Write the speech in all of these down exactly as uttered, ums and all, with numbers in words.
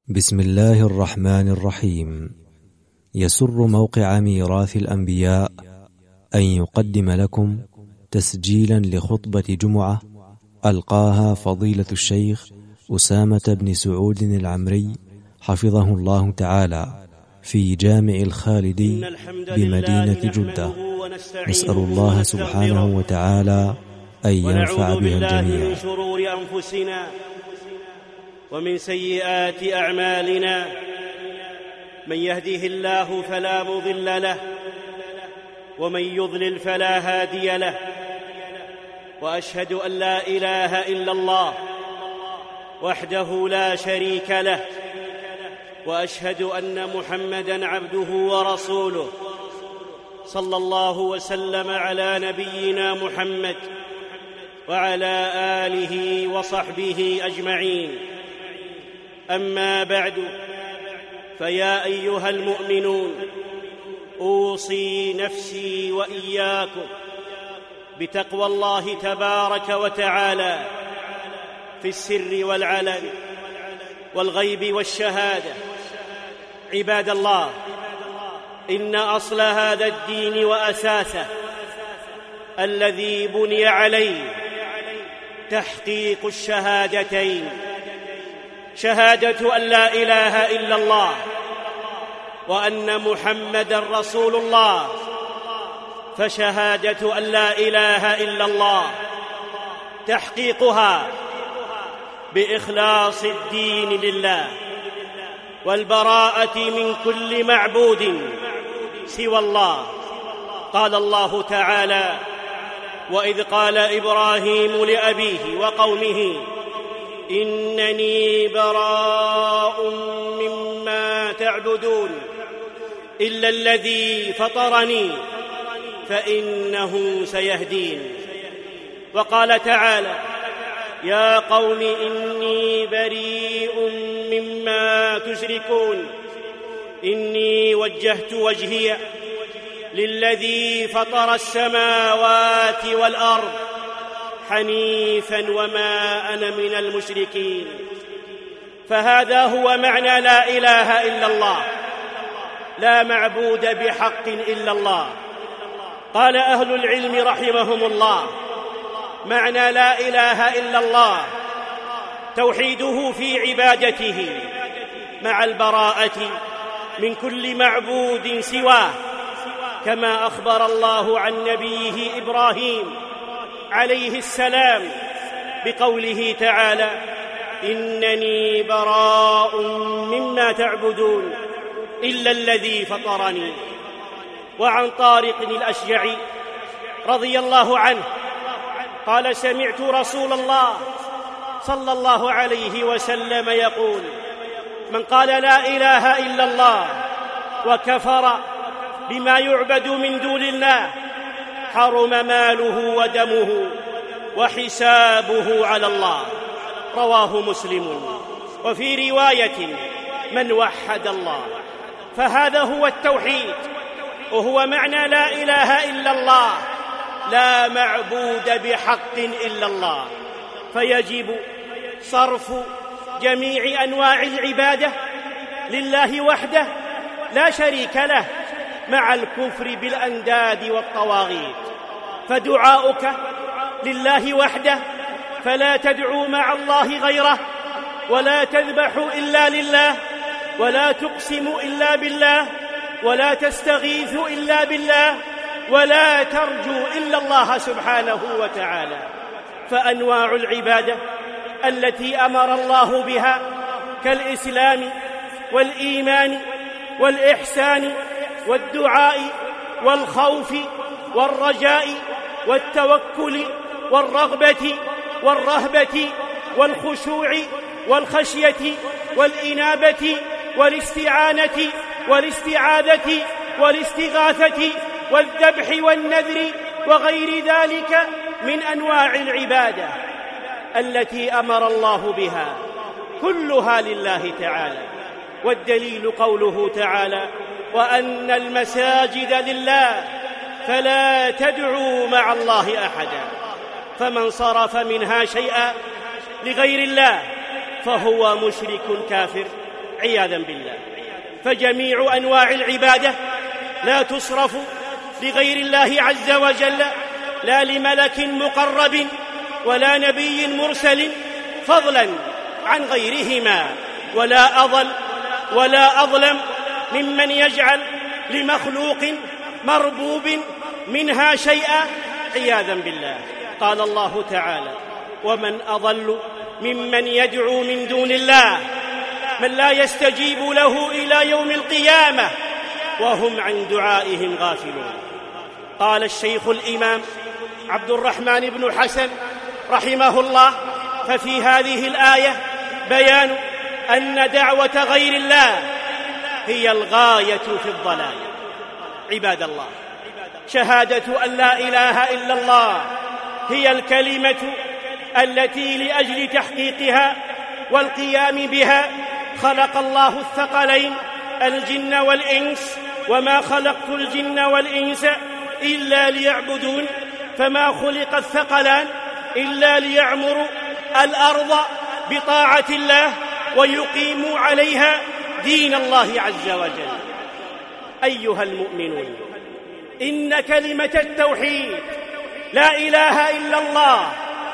بسم الله الرحمن الرحيم. يسر موقع ميراث الأنبياء أن يقدم لكم تسجيلا لخطبة جمعة ألقاها فضيلة الشيخ أسامة بن سعود العمري حفظه الله تعالى في جامع الخالدي بمدينة جدة. نسأل الله سبحانه وتعالى أن ينفع بها الجميع. من شرور أنفسنا ومن سيئات أعمالنا، من يهده الله فلا مضل له ومن يضلل فلا هادي له، وأشهد أن لا إله إلا الله وحده لا شريك له، وأشهد أن محمدًا عبده ورسوله، صلى الله وسلم على نبينا محمد وعلى آله وصحبه أجمعين. أما بعد، فيا أيها المؤمنون، أوصي نفسي وإياكم بتقوى الله تبارك وتعالى في السر والعلن والغيب والشهادة. عباد الله، إن أصل هذا الدين وأساسه الذي بني عليه تحقيق الشهادتين، شهادة أن لا إله إلا الله وأن محمدًا رسول الله. فشهادة أن لا إله إلا الله تحقيقها بإخلاص الدين لله والبراءة من كل معبود سوى الله. قال الله تعالى: وإذ قال إبراهيم لأبيه وقومه إنني براء مما تعبدون إلا الذي فطرني فإنه سيهدين. وقال تعالى: يا قوم إني بريء مما تشركون إني وجهت وجهي للذي فطر السماوات والأرض حنيفا وما أنا من المشركين. فهذا هو معنى لا إله إلا الله، لا معبود بحق إلا الله. قال أهل العلم رحمهم الله: معنى لا إله إلا الله توحيده في عبادته مع البراءة من كل معبود سواه، كما أخبر الله عن نبيه إبراهيم عليه السلام بقوله تعالى: إنني براء مما تعبدون إلا الذي فطرني. وعن طارق الأشجعي رضي الله عنه قال: سمعت رسول الله صلى الله عليه وسلم يقول: من قال لا إله إلا الله وكفر بما يعبد من دون الله حرم ماله ودمه وحسابه على الله. رواه مسلم. وفي رواية: من وحد الله. فهذا هو التوحيد، وهو معنى لا إله إلا الله، لا معبود بحق إلا الله. فيجب صرف جميع أنواع العبادة لله وحده لا شريك له، مع الكفر بالأنداد والطواغيت. فدعاؤك لله وحده، فلا تدعو مع الله غيره، ولا تذبح إلا لله، ولا تقسم إلا بالله، ولا تستغيث إلا بالله، ولا ترجو إلا الله سبحانه وتعالى. فأنواع العبادة التي أمر الله بها كالإسلام والإيمان والإحسان والدعاء والخوف والرجاء والتوكل والرغبة والرهبة والخشوع والخشية والإنابة والاستعانة والاستعاذة والاستغاثة والذبح والنذر وغير ذلك من أنواع العبادة التي أمر الله بها، كلها لله تعالى. والدليل قوله تعالى: وأن المساجد لله فلا تدعوا مع الله أحدا. فمن صرف منها شيئا لغير الله فهو مشرك كافر. عياذا بالله. فجميع أنواع العبادة لا تصرف لغير الله عز وجل، لا لملك مقرب ولا نبي مرسل، فضلا عن غيرهما، ولا أضل ولا أظلم ممن يجعل لمخلوق مربوب منها شيئا عياذا بالله. قال الله تعالى: ومن أضل ممن يدعو من دون الله من لا يستجيب له إلى يوم القيامة وهم عن دعائهم غافلون. قال الشيخ الإمام عبد الرحمن بن حسن رحمه الله: ففي هذه الآية بيان أن دعوة غير الله هي الغاية في الضلال. عباد الله، شهادة أن لا إله إلا الله هي الكلمة التي لأجل تحقيقها والقيام بها خلق الله الثقلين الجن والإنس، وما خلقت الجن والإنس إلا ليعبدون، فما خلق الثقلان إلا ليعمروا الأرض بطاعة الله ويقيموا عليها دين الله عز وجل. أيها المؤمنون، إن كلمة التوحيد لا إله إلا الله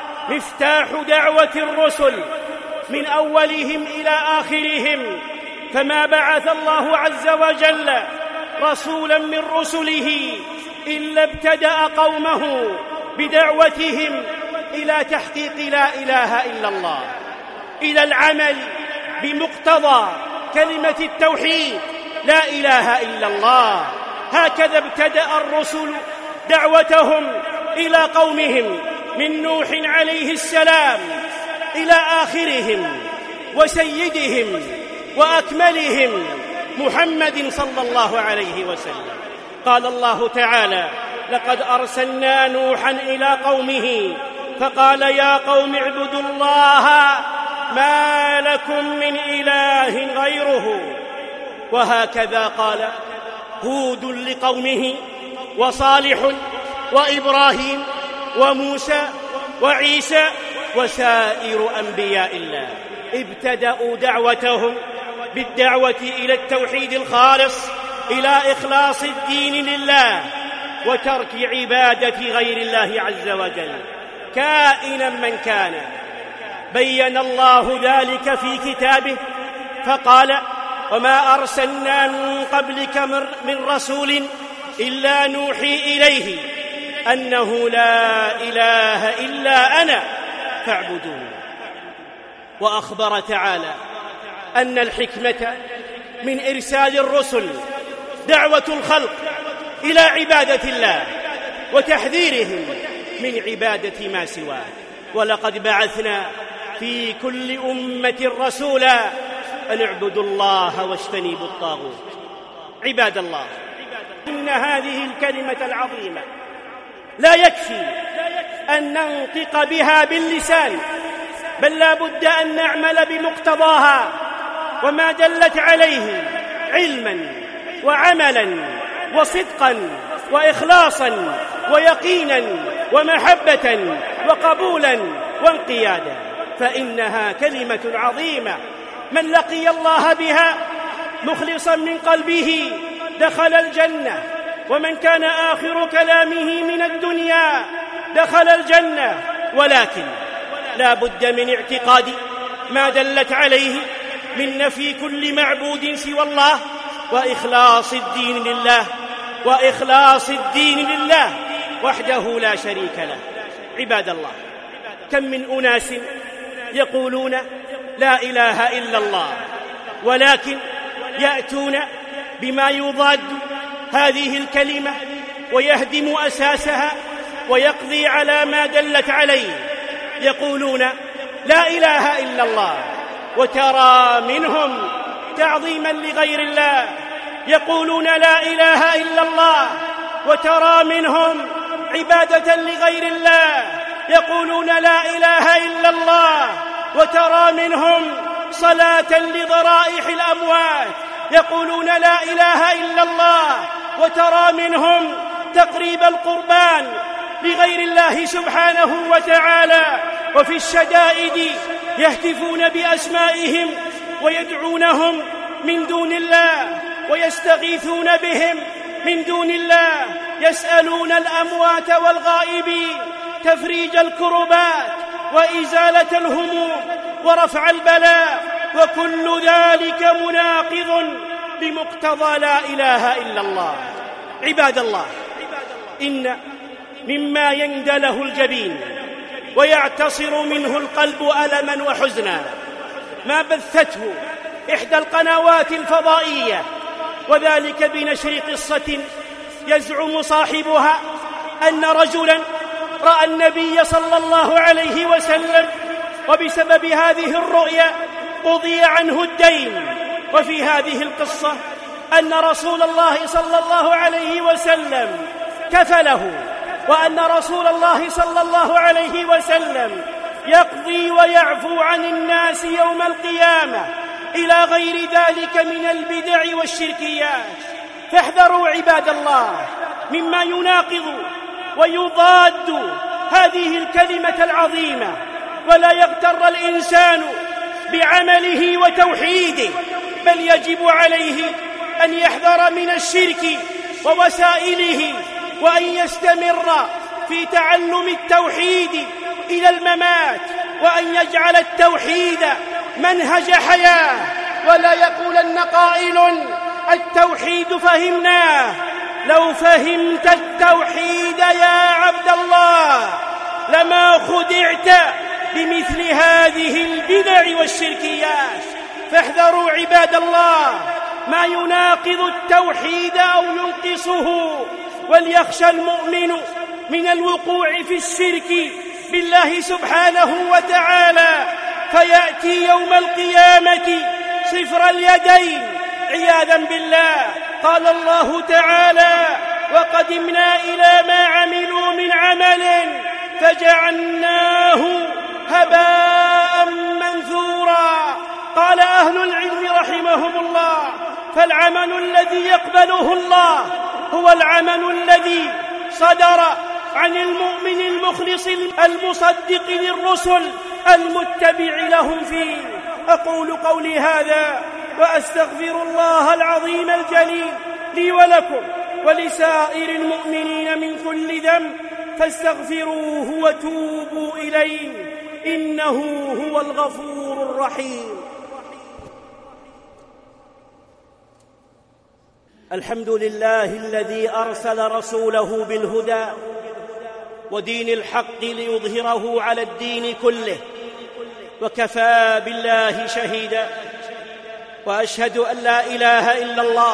مفتاح دعوة الرسل من أولهم إلى آخرهم، فما بعث الله عز وجل رسولا من رسله إلا ابتدأ قومه بدعوتهم إلى تحقيق لا إله إلا الله، إلى العمل بمقتضى كلمة التوحيد لا إله إلا الله. هكذا ابتدأ الرسل دعوتهم إلى قومهم من نوح عليه السلام إلى آخرهم وسيدهم وأكملهم محمد صلى الله عليه وسلم. قال الله تعالى: لقد أرسلنا نوحا إلى قومه فقال يا قوم اعبدوا الله ما لكم من إله غيره. وهكذا قال هود لقومه، وصالح، وإبراهيم، وموسى، وعيسى، وسائر أنبياء الله ابتدأوا دعوتهم بالدعوة إلى التوحيد الخالص، إلى إخلاص الدين لله وترك عبادة غير الله عز وجل كائنا من كان. بين الله ذلك في كتابه فقال: وما أرسلنا من قبلك من رسول إلا نوحي إليه أنه لا إله إلا أنا فاعبدون. وأخبر تعالى أن الحكمة من إرسال الرسل دعوة الخلق إلى عبادة الله وتحذيرهم من عبادة ما سواه. ولقد بعثنا في كل أمة رسولا أن اعبدوا الله واجتنبوا الطاغوت. عباد الله، إن هذه الكلمة العظيمة لا يكفي أن ننطق بها باللسان، بل لا بد أن نعمل بمقتضاها وما دلت عليه علما وعملا وصدقا وإخلاصا ويقينا ومحبة وقبولا وانقيادا، فإنها كلمة عظيمة من لقي الله بها مخلصا من قلبه دخل الجنة، ومن كان آخر كلامه من الدنيا دخل الجنة. ولكن لا بد من اعتقاد ما دلت عليه من نفي كل معبود سوى الله وإخلاص الدين لله وإخلاص الدين لله وحده لا شريك له. عباد الله، كم من أناس يقولون لا إله إلا الله، ولكن يأتون بما يضاد هذه الكلمة ويهدم أساسها ويقضي على ما دلت عليه. يقولون لا إله إلا الله وترى منهم تعظيما لغير الله، يقولون لا إله إلا الله وترى منهم عبادة لغير الله، يقولون لا إله إلا الله وترى منهم صلاة لضرائح الأموات، يقولون لا إله إلا الله وترى منهم تقريب القربان لغير الله سبحانه وتعالى. وفي الشدائد يهتفون بأسمائهم ويدعونهم من دون الله ويستغيثون بهم من دون الله، يسألون الأموات والغائبين تفريج الكربات وإزالة الهموم ورفع البلاء، وكل ذلك مناقض بمقتضى لا إله إلا الله. عباد الله، إن مما يندله الجبين ويعتصر منه القلب ألما وحزنا ما بثته إحدى القنوات الفضائية، وذلك بنشر قصة يزعم صاحبها أن رجلا رأى النبي صلى الله عليه وسلم، وبسبب هذه الرؤيا قضي عنه الدين. وفي هذه القصة أن رسول الله صلى الله عليه وسلم كفله، وأن رسول الله صلى الله عليه وسلم يقضي ويعفو عن الناس يوم القيامة إلى غير ذلك من البدع والشركيات. فاحذروا عباد الله مما يناقض ويضاد هذه الكلمة العظيمة، ولا يغتر الإنسان بعمله وتوحيده، بل يجب عليه أن يحذر من الشرك ووسائله، وأن يستمر في تعلم التوحيد إلى الممات، وأن يجعل التوحيد منهج حياة، ولا يقولن قائل التوحيد فهمناه. لو فهمت التوحيد يا عبد الله لما خدعت بمثل هذه البدع والشركيات. فاحذروا عباد الله ما يناقض التوحيد أو ينقصه، وليخشى المؤمن من الوقوع في الشرك بالله سبحانه وتعالى، فيأتي يوم القيامة صفر اليدين عياذا بالله. قال الله تعالى: وقدمنا إلى ما عملوا من عمل فجعلناه هباء منثورا. قال أهل العلم رحمهم الله: فالعمل الذي يقبله الله هو العمل الذي صدر عن المؤمن المخلص المصدق للرسل المتبع لهم فيه. أقول قولي هذا وأستغفر الله العظيم الجليل لي ولكم ولسائر المؤمنين من كل ذنب، فاستغفروه وتوبوا إليه إنه هو الغفور الرحيم. الحمد لله الذي أرسل رسوله بالهدى ودين الحق ليظهره على الدين كله، وكفى بالله شهيدا. وأشهد أن لا إله إلا الله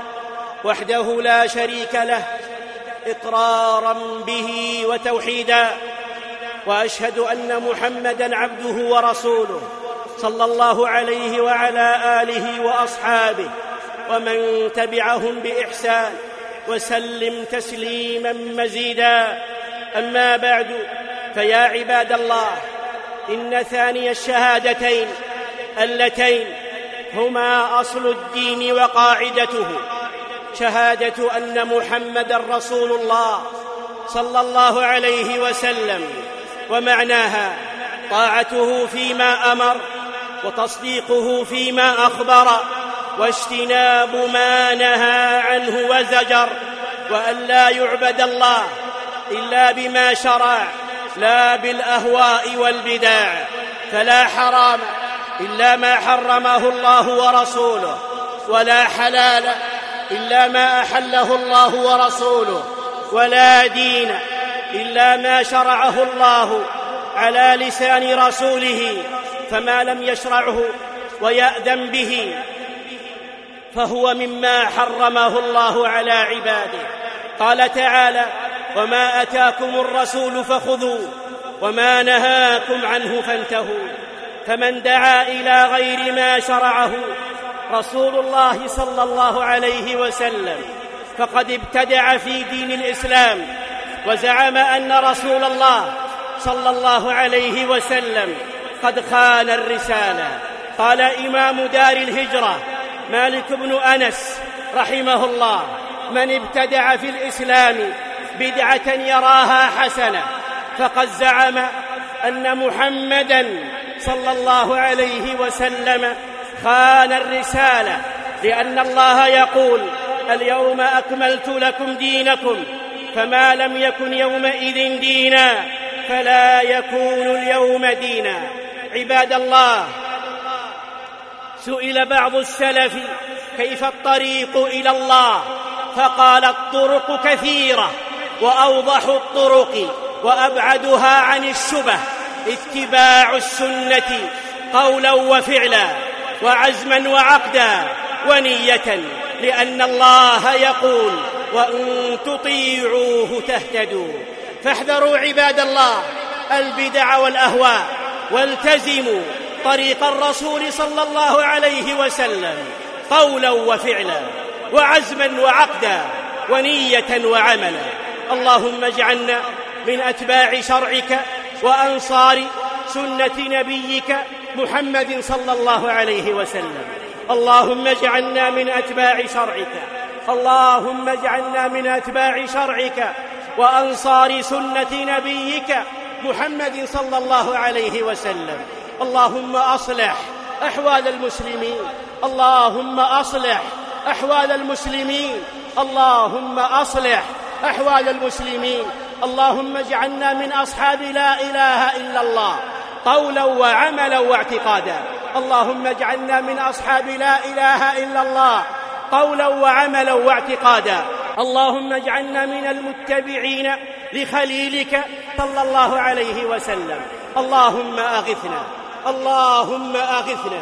وحده لا شريك له إقرارا به وتوحيدا، وأشهد أن محمدًا عبده ورسوله صلى الله عليه وعلى آله وأصحابه ومن تبعهم بإحسان وسلم تسليماً مزيداً. أما بعد، فيا عباد الله، إن ثاني الشهادتين اللتين هما أصل الدين وقاعدته شهادة أن محمدًا رسول الله صلى الله عليه وسلم، ومعناها طاعته فيما أمر وتصديقه فيما أخبر واجتناب ما نهى عنه وزجر، وأن لا يعبد الله إلا بما شرع لا بالأهواء والبدع، فلا حرام إلا ما حرمه الله ورسوله، ولا حلال إلا ما أحله الله ورسوله، ولا دين إلا ما شرعه الله على لسان رسوله، فما لم يشرعه ويأذن به فهو مما حرمه الله على عباده. قال تعالى: وما أتاكم الرسول فخذوه وما نهاكم عنه فانتهوا. فمن دعا إلى غير ما شرعه رسول الله صلى الله عليه وسلم فقد ابتدع في دين الإسلام، وزعم أن رسول الله صلى الله عليه وسلم قد خان الرسالة. قال إمام دار الهجرة مالك بن أنس رحمه الله: من ابتدع في الإسلام بدعة يراها حسنة فقد زعم أن محمدًا صلى الله عليه وسلم خان الرسالة لأن الله يقول: اليوم أكملت لكم دينكم، فما لم يكن يومئذ دينا فلا يكون اليوم دينا. عباد الله، سئل بعض السلف: كيف الطريق إلى الله؟ فقال: الطرق كثيرة، وأوضح الطرق وأبعدها عن الشبه اتباع السنة قولا وفعلا وعزما وعقدا ونية، لأن الله يقول: وإن تطيعوه تهتدوا. فاحذروا عباد الله البدع والأهواء، والتزموا طريق الرسول صلى الله عليه وسلم قولا وفعلا وعزما وعقدا ونية وعملا. اللهم اجعلنا من أتباع شرعك وأنصار سنة نبيك محمد صلى الله عليه وسلم. اللهم اجعلنا من أتباع شرعك اللهم اجعلنا من أتباع شرعك وأنصار سنة نبيك محمد صلى الله عليه وسلم. اللهم أصلح أحوال المسلمين اللهم أصلح أحوال المسلمين اللهم أصلح أحوال المسلمين. اللهم اجعلنا من أصحاب لا إله إلا الله قولا وعملا واعتقادا. اللهم اجعلنا من أصحاب لا إله إلا الله قولا وعملا واعتقادا. اللهم اجعلنا من المتبعين لخليلك صلى الله عليه وسلم. اللهم أغثنا اللهم أغثنا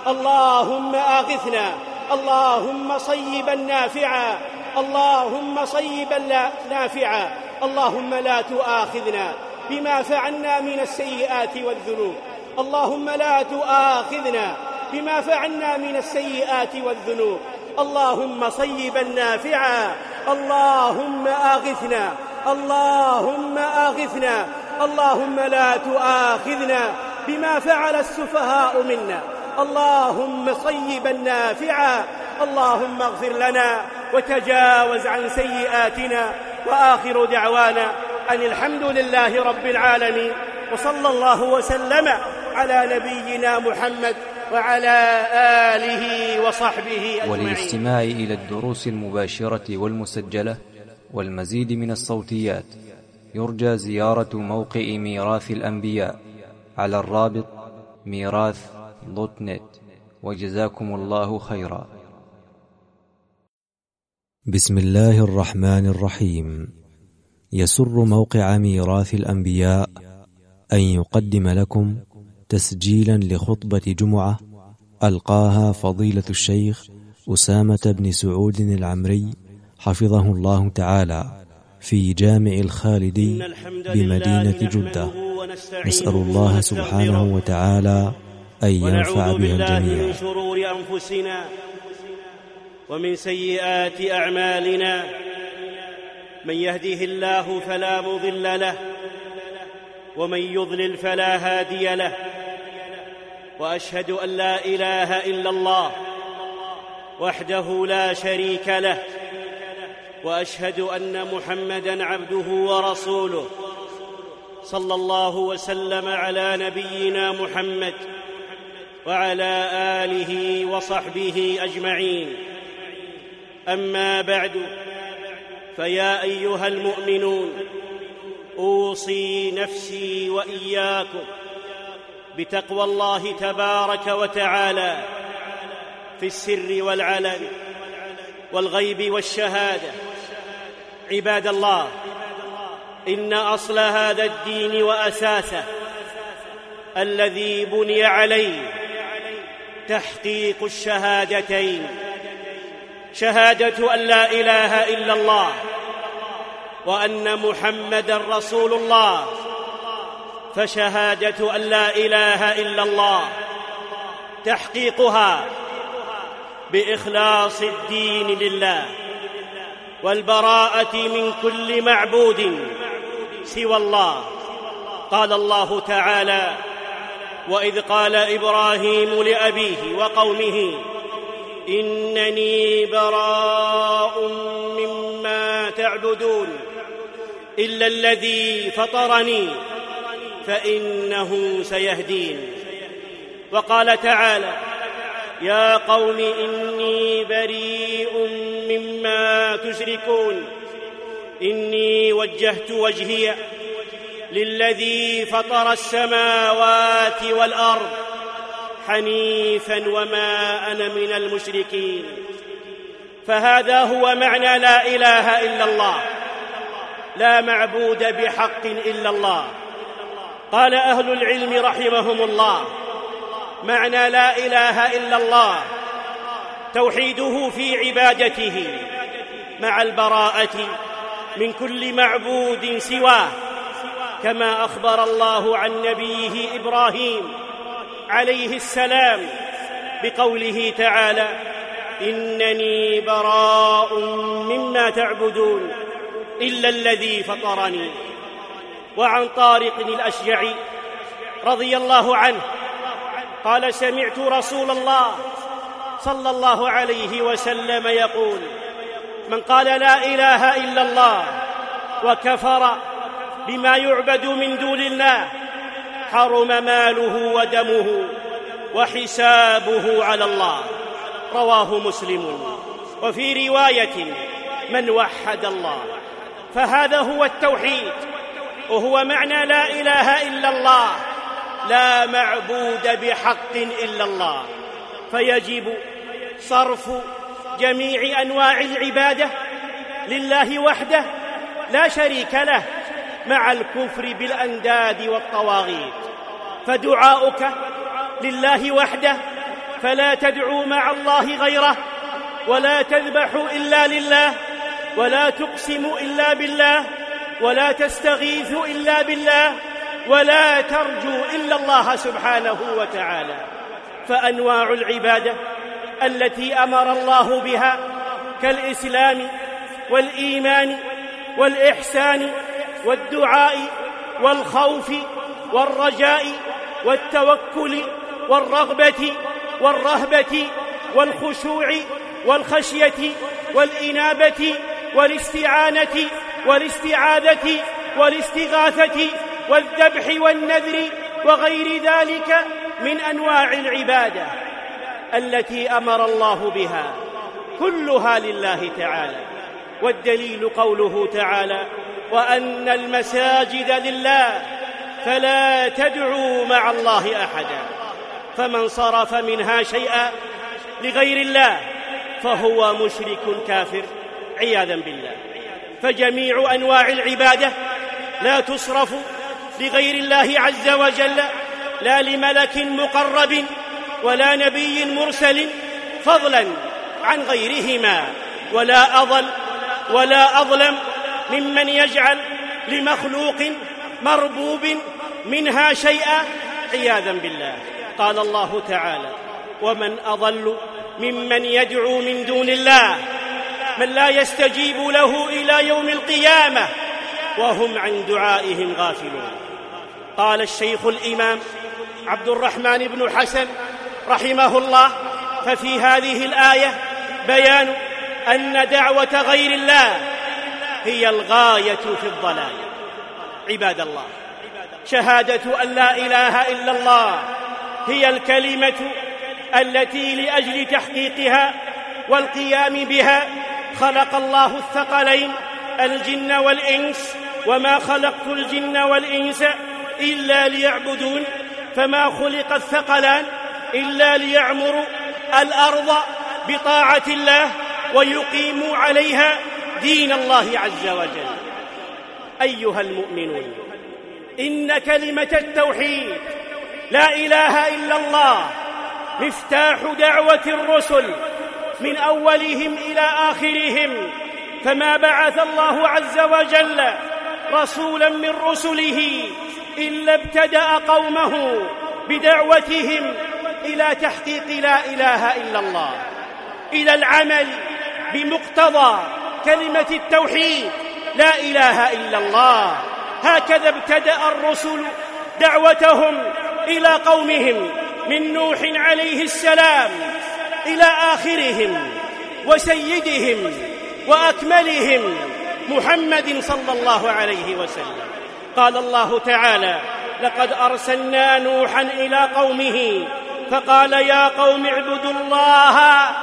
اللهم أغثنا اللهم صيبا نافعا اللهم صيبا نافعا. اللهم لا تؤاخذنا بما فعلنا من السيئات والذنوب اللهم لا تؤاخذنا بما فعلنا من السيئات والذنوب. اللهم صيبا نافعا. اللهم أغثنا اللهم أغثنا. اللهم لا تؤاخذنا بما فعل السفهاء منا. اللهم صيبا نافعا. اللهم اغفر لنا وتجاوز عن سيئاتنا. وآخر دعوانا أن الحمد لله رب العالمين، وصلى الله وسلم على نبينا محمد وعلى آله وصحبه أجمعين. وللاستماع إلى الدروس المباشرة والمسجلة والمزيد من الصوتيات يرجى زيارة موقع ميراث الأنبياء على الرابط ميراث دوت نت. وجزاكم الله خيرا. بسم الله الرحمن الرحيم. يسر موقع ميراث الأنبياء أن يقدم لكم تسجيلا لخطبة جمعة ألقاها فضيلة الشيخ أسامة بن سعود العمري حفظه الله تعالى في جامع الخالدي بمدينة جدة. نسأل الله سبحانه وتعالى أن ينفع بها الجميع. من شرور أنفسنا ومن سيئات أعمالنا، من يهده الله فلا مضل له، ومن يضلل فلا هادي له. وأشهد أن لا إله إلا الله وحده لا شريك له، وأشهد أن محمدًا عبده ورسوله، صلى الله وسلم على نبينا محمد وعلى آله وصحبه أجمعين. أما بعد، فيا أيها المؤمنون، أوصي نفسي وإياكم بتقوى الله تبارك وتعالى في السر والعلن والغيب والشهادة. عباد الله، إن أصل هذا الدين وأساسه الذي بني عليه تحقيق الشهادتين، شهادة أن لا إله إلا الله وأن محمدًا رسول الله. فشهادة أن لا إله إلا الله تحقيقها بإخلاص الدين لله والبراءة من كل معبود سوى الله. قال الله تعالى: وإذ قال إبراهيم لأبيه وقومه إنني براء مما تعبدون إلا الذي فطرني فإنه سيهدين. وقال تعالى: يا قوم إني بريء مما تشركون إني وجهت وجهي للذي فطر السماوات والأرض حنيفا وما أنا من المشركين. فهذا هو معنى لا إله إلا الله، لا معبود بحق إلا الله. قال أهل العلم رحمهم الله: معنى لا إله إلا الله توحيده في عبادته مع البراءة من كل معبود سواه، كما أخبر الله عن نبيه إبراهيم عليه السلام بقوله تعالى: إنني براء مما تعبدون إلا الذي فطرني. وعن طارق الأشجعي رضي الله عنه قال: سمعت رسول الله صلى الله عليه وسلم يقول: من قال لا إله إلا الله وكفر بما يعبد من دون الله حرم ماله ودمه وحسابه على الله. رواه مسلم. وفي رواية: من وحد الله. فهذا هو التوحيد، وهو معنى لا إله إلا الله، لا معبود بحق إلا الله. فيجب صرف جميع أنواع العبادة لله وحده لا شريك له، مع الكفر بالأنداد والطواغيت. فدعاؤك لله وحده، فلا تدعو مع الله غيره، ولا تذبح إلا لله، ولا تقسم إلا بالله، ولا تستغيث إلا بالله، ولا ترجو إلا الله سبحانه وتعالى. فأنواع العبادة التي أمر الله بها كالإسلام والإيمان والإحسان والدعاء والخوف والرجاء والتوكل والرغبة والرهبة والخشوع والخشية والإنابة والاستعانة والاستعاذة والاستغاثة والذبح والنذر وغير ذلك من أنواع العبادة التي أمر الله بها، كلها لله تعالى. والدليل قوله تعالى: وأن المساجد لله فلا تدعوا مع الله أحدا. فمن صرف منها شيئا لغير الله فهو مشرك كافر عياذا بالله. فجميع أنواع العبادة لا تصرف لغير الله عز وجل، لا لملك مقرب ولا نبي مرسل، فضلا عن غيرهما، ولا أضل ولا أظلم ممن يجعل لمخلوق مربوب منها شيئا عياذا بالله. قال الله تعالى: ومن أضل ممن يدعو من دون الله من لا يستجيب له إلى يوم القيامة وهم عن دعائهم غافلون. قال الشيخ الإمام عبد الرحمن بن حسن رحمه الله: ففي هذه الآية بيان أن دعوة غير الله هي الغاية في الضلال. عباد الله، شهادة أن لا إله إلا الله هي الكلمة التي لأجل تحقيقها والقيام بها خلق الله الثقلين الجن والإنس، وما خلقت الجن والإنس إلا ليعبدون. فما خلق الثقلان إلا ليعمروا الأرض بطاعة الله ويقيموا عليها دين الله عز وجل. أيها المؤمنون، إن كلمة التوحيد لا إله إلا الله مفتاح دعوة الرسل من أولهم إلى آخرهم. فما بعث الله عز وجل رسولا من رسله إلا ابتدأ قومه بدعوتهم إلى تحقيق لا إله إلا الله، إلى العمل بمقتضى كلمة التوحيد لا إله إلا الله. هكذا ابتدأ الرسل دعوتهم إلى قومهم من نوح عليه السلام إلى آخرهم وسيدهم وأكملهم محمد صلى الله عليه وسلم. قال الله تعالى: لقد أرسلنا نوحا إلى قومه فقال يا قوم اعبدوا الله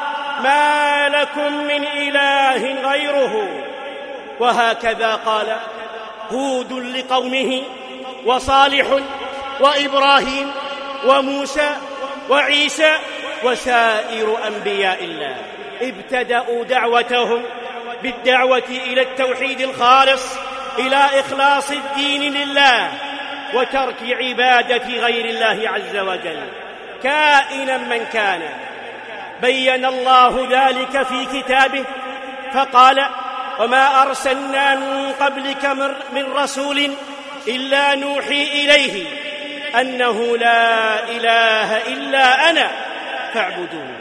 ما لكم من إله غيره. وهكذا قال هود لقومه وصالح وإبراهيم وموسى وعيسى وسائر أنبياء الله. ابتدأوا دعوتهم بالدعوة إلى التوحيد الخالص، إلى إخلاص الدين لله وترك عبادة غير الله عز وجل كائنا من كان. بين الله ذلك في كتابه فقال وما أرسلنا من قبلك من رسول إلا نوحي إليه أنه لا إله إلا أنا فاعبدون.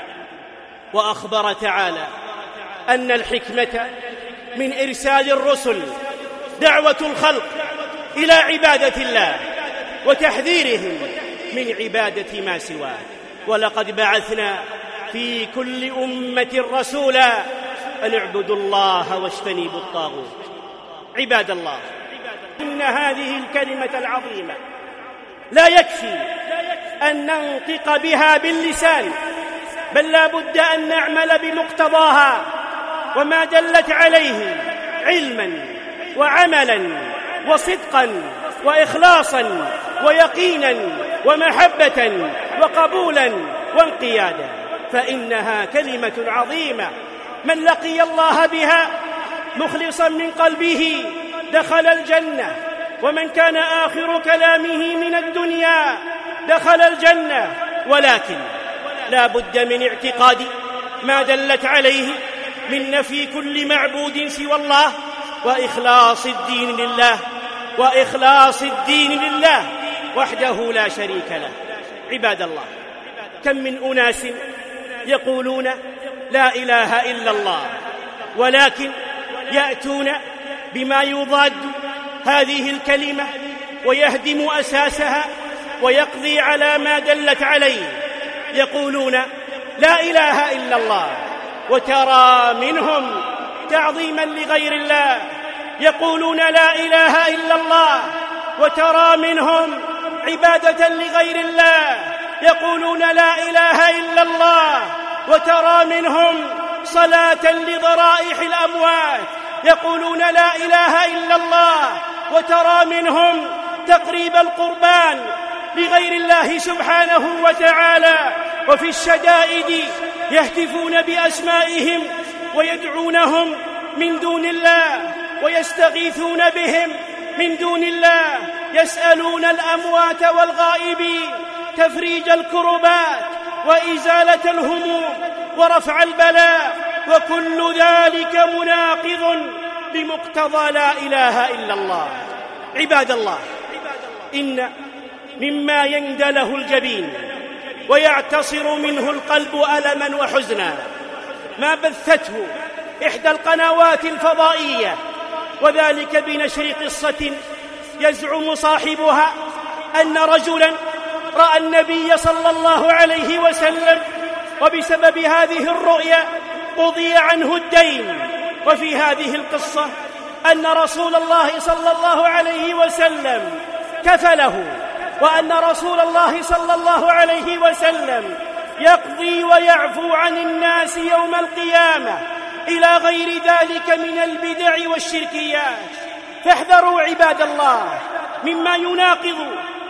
وأخبر تعالى أن الحكمة من إرسال الرسل دعوة الخلق إلى عبادة الله وتحذيرهم من عبادة ما سواه. ولقد بعثنا في كل أمة رسولا أن اعبدوا الله واجتنبوا الطاغوت. عباد الله، إن هذه الكلمة العظيمة لا يكفي أن ننطق بها باللسان، بل لا بد أن نعمل بمقتضاها وما دلت عليه علما وعملا وصدقا وإخلاصا ويقينا ومحبة وقبولا وانقيادا، فإنها كلمة عظيمة من لقي الله بها مخلصا من قلبه دخل الجنة، ومن كان آخر كلامه من الدنيا دخل الجنة. ولكن لا بد من اعتقاد ما دلت عليه من نفي كل معبود سوى الله وإخلاص الدين لله وإخلاص الدين لله وحده لا شريك له. عباد الله، كم من أناس يقولون لا إله إلا الله، ولكن يأتون بما يضاد هذه الكلمة ويهدم أساسها ويقضي على ما دلت عليه. يقولون لا إله إلا الله وترى منهم تعظيما لغير الله، يقولون لا إله إلا الله وترى منهم عبادة لغير الله، يقولون لا إله إلا الله وترى منهم صلاة لضرائح الأموات، يقولون لا إله إلا الله وترى منهم تقريب القربان لغير الله سبحانه وتعالى. وفي الشدائد يهتفون بأسمائهم ويدعونهم من دون الله ويستغيثون بهم من دون الله، يسألون الأموات والغائبين تفريج الكربات وإزالة الهموم ورفع البلاء، وكل ذلك مناقض بمقتضى لا إله إلا الله. عباد الله، إن مما يندله الجبين ويعتصر منه القلب ألما وحزنا ما بثته إحدى القنوات الفضائية، وذلك بنشر قصة يزعم صاحبها أن رجلا رأى النبي صلى الله عليه وسلم، وبسبب هذه الرؤيا قضي عنه الدين. وفي هذه القصة أن رسول الله صلى الله عليه وسلم كفله، وأن رسول الله صلى الله عليه وسلم يقضي ويعفو عن الناس يوم القيامة إلى غير ذلك من البدع والشركيات. فاحذروا عباد الله مما يناقض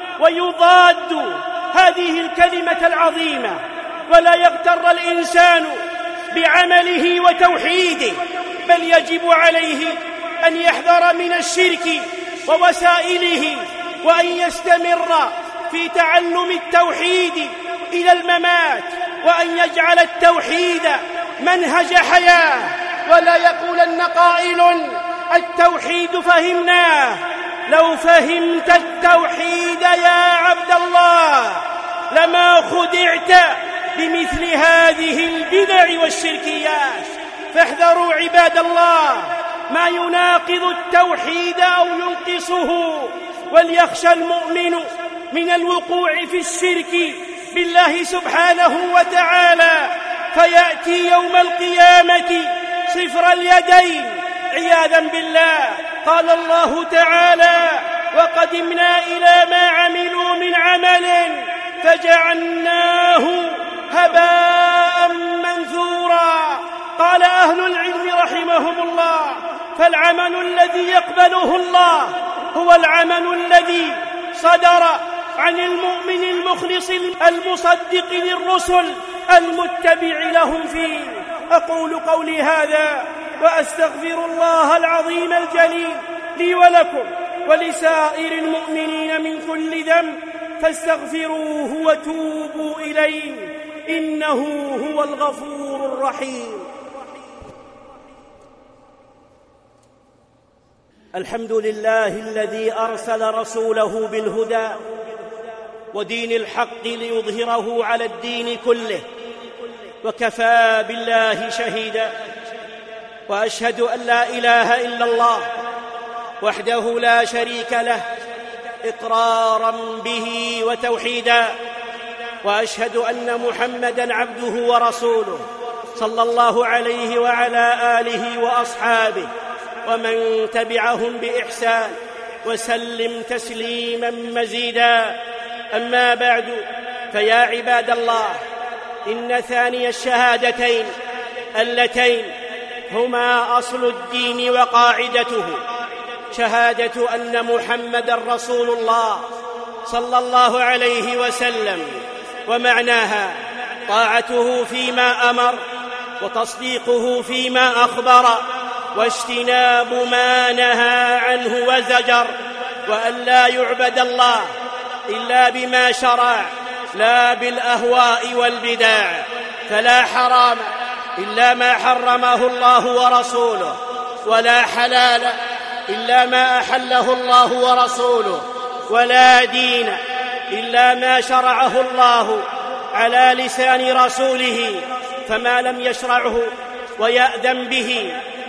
ويضاد هذه الكلمة العظيمة، ولا يغتر الإنسان بعمله وتوحيده، بل يجب عليه أن يحذر من الشرك ووسائله، وأن يستمر في تعلم التوحيد إلى الممات، وأن يجعل التوحيد منهج حياة، ولا يقولن قائل التوحيد فهمناه. لو فهمت التوحيد يا عبد الله لما خدعت بمثل هذه البدع والشركيات. فاحذروا عباد الله ما يناقض التوحيد أو ينقصه، وليخشى المؤمن من الوقوع في الشرك بالله سبحانه وتعالى، فيأتي يوم القيامة صفر اليدين عياذا بالله. قال الله تعالى: وقدمنا إلى ما عملوا من عمل فجعلناه هباء منثورا. قال أهل العلم رحمهم الله: فالعمل الذي يقبله الله هو العمل الذي صدر عن المؤمن المخلص المصدق للرسل المتبع لهم فيه. أقول قولي هذا وأستغفر الله العظيم الجليل لي ولكم ولسائر المؤمنين من كل ذنب، فاستغفروه وتوبوا إليه إنه هو الغفور الرحيم. الحمد لله الذي أرسل رسوله بالهدى ودين الحق ليظهره على الدين كله، وكفى بالله شهيدا. وأشهد أن لا إله إلا الله وحده لا شريك له إقرارا به وتوحيدا، وأشهد أن محمدًا عبده ورسوله صلى الله عليه وعلى آله وأصحابه ومن تبعهم بإحسان وسلم تسليماً مزيداً. أما بعد، فيا عباد الله، إن ثاني الشهادتين اللتين هما أصل الدين وقاعدته شهادة أن محمدًا رسول الله صلى الله عليه وسلم، ومعناها طاعته فيما أمر وتصديقه فيما أخبر واجتناب ما نهى عنه وزجر، وأن لا يعبد الله إلا بما شرع لا بالأهواء والبدع، فلا حرام إلا ما حرمه الله ورسوله، ولا حلال إلا ما أحله الله ورسوله، ولا دين إلا ما شرعه الله على لسان رسوله، فما لم يشرعه ويأذن به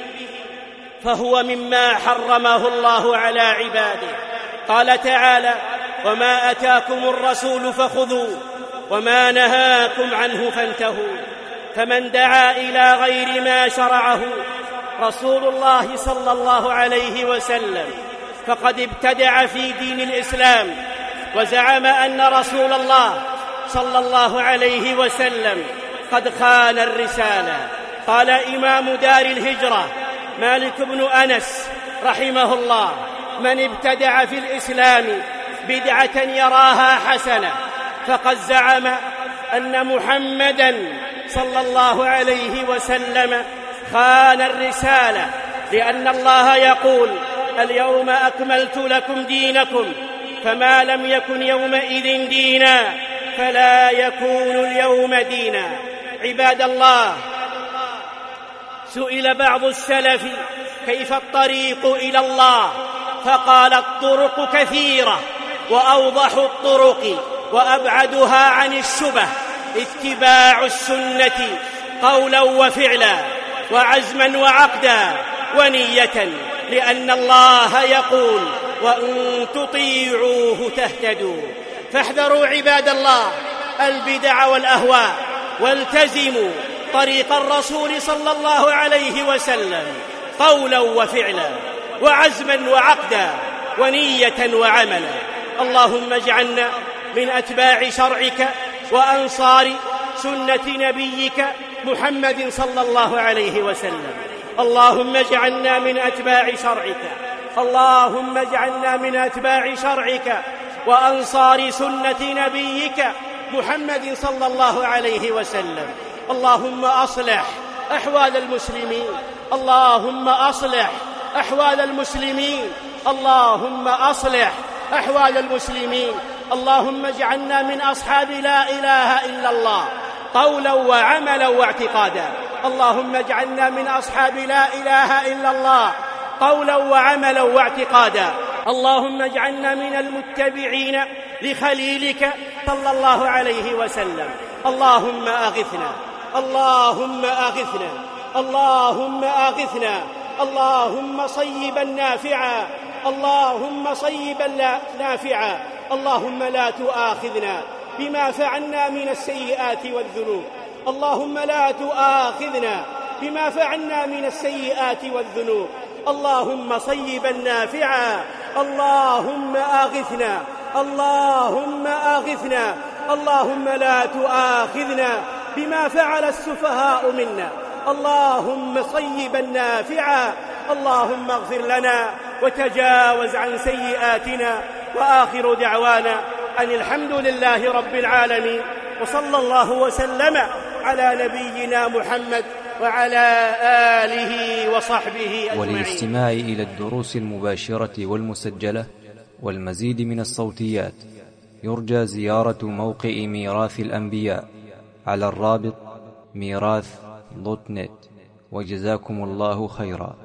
فهو مما حرمه الله على عباده. قال تعالى: وما أتاكم الرسول فخذوه وما نهاكم عنه فانتهوا. فمن دعا إلى غير ما شرعه رسول الله صلى الله عليه وسلم فقد ابتدع في دين الإسلام، وزعم أن رسول الله صلى الله عليه وسلم قد خان الرسالة. قال إمام دار الهجرة مالك بن أنس رحمه الله: من ابتدع في الإسلام بدعة يراها حسنة فقد زعم أن محمدًا صلى الله عليه وسلم خان الرسالة، لأن الله يقول: اليوم أكملت لكم دينكم، فما لم يكن يومئذ دينا فلا يكون اليوم دينا. عباد الله، سئل بعض السلف: كيف الطريق إلى الله؟ فقال: الطرق كثيرة، وأوضح الطرق وأبعدها عن الشبه اتباع السنة قولا وفعلا وعزما وعقدا ونية، لأن الله يقول: وإن تطيعوه تهتدوا. فاحذروا عباد الله البدع والأهواء، والتزموا طريق الرسول صلى الله عليه وسلم قولا وفعلا وعزما وعقدا ونية وعملا. اللهم اجعلنا من أتباع شرعك وأنصار سنة نبيك محمد صلى الله عليه وسلم. اللهم اجعلنا من أتباع شرعك اللهم اجعلنا من أتباع شرعك وأنصار سنة نبيك محمد صلى الله عليه وسلم. اللهم أصلح أحوال المسلمين اللهم أصلح أحوال المسلمين اللهم أصلح أحوال المسلمين. اللهم اجعلنا من أصحاب لا إله إلا الله قولا وعملا واعتقادا. اللهم اجعلنا من أصحاب لا إله إلا الله قولا وعملا واعتقادا. اللهم اجعلنا من المتبعين لخليلك صلى الله عليه وسلم. اللهم أغثنا اللهم أغثنا اللهم أغثنا اللهم صيبا نافعا اللهم صيبا نافعا. اللهم لا تؤاخذنا بما فعلنا من السيئات والذنوب اللهم لا تؤاخذنا بما فعلنا من السيئات والذنوب. اللهم صيبا نافعا اللهم أغثنا اللهم أغثنا اللهم لا تؤاخذنا بما فعل السفهاء منا، اللهم صيبا نافعا، اللهم اغفر لنا وتجاوز عن سيئاتنا. وآخر دعوانا أن الحمد لله رب العالمين، وصلى الله وسلم على نبينا محمد وعلى آله وصحبه أجمعين. وللاستماع إلى الدروس المباشرة والمسجلة والمزيد من الصوتيات يرجى زيارة موقع ميراث الأنبياء على الرابط ميراث دوت نت. وجزاكم الله خيرا.